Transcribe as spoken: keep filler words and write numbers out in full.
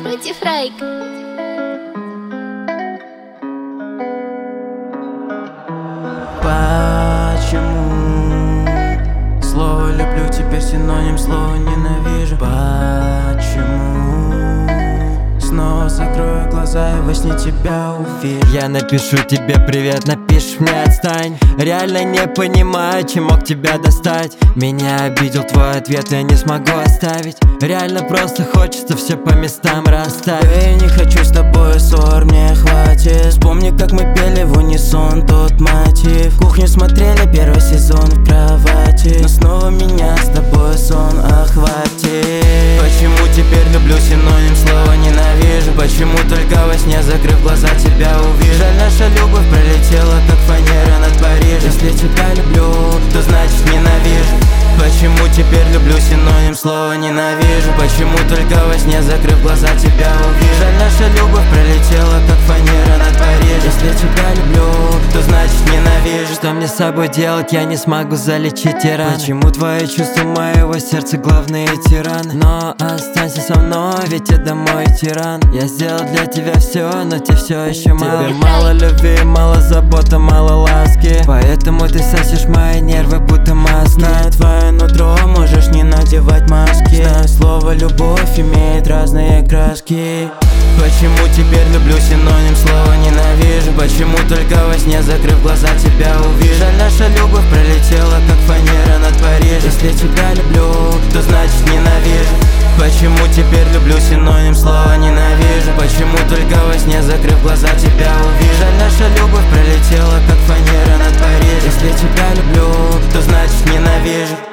против Райк. Почему слово люблю теперь синоним слова ненавижу? Почему снова закрою глаза и во сне тебя увижу? Я напишу тебе привет, напишешь мне отстань. Реально не понимаю, чем мог тебя достать. Меня обидел твой ответ, я не смогу оставить. Реально просто хочется все по местам расставить. Я не хочу с тобой ссор, мне хватит. Вспомни, как мы пели в унисон тот мотив. Кухню смотрели первый сезон в кровати, но снова меня с тобой сон охватит. Почему теперь люблю синоним слова ненавижу? Почему только во сне, закрыв глаза, тебя увижу? Жаль, наша любовь пролетела, как фанера над Парижем. Если тебя люблю, то значит ненавижу. Почему теперь люблю синоним слова ненавижу? Почему только во сне, закрыв глаза, тебя увижу? Жаль, наша любовь пролетела, как фанера над Парижем. Если тебя люблю, то значит ненавижу. Что мне с собой делать, я не смогу залечить и раны. Почему твои чувства моего сердца главные тираны? Но останься со мной, ведь это мой тиран. Я сделал для тебя все, но тебе все еще мало. Тебе мало любви, мало заботы, мало ласки, поэтому ты сосешь мои нервы, будто маски. Знаю твое нутро, можешь не надевать маски. Знаю, слово любовь имеет разные краски. Почему теперь люблю синоним слова ненавижу? Почему только во сне, закрыв глаза, тебя увижу? Жаль, наша любовь пролетела, как фанера над Парижем. Если тебя люблю, то значит ненавижу. Почему теперь люблю синоним слова ненавижу? Почему только во сне, закрыв глаза, тебя увижу? Жаль, наша любовь пролетела, как фанера над Парижем. Если тебя люблю, то значит ненавижу.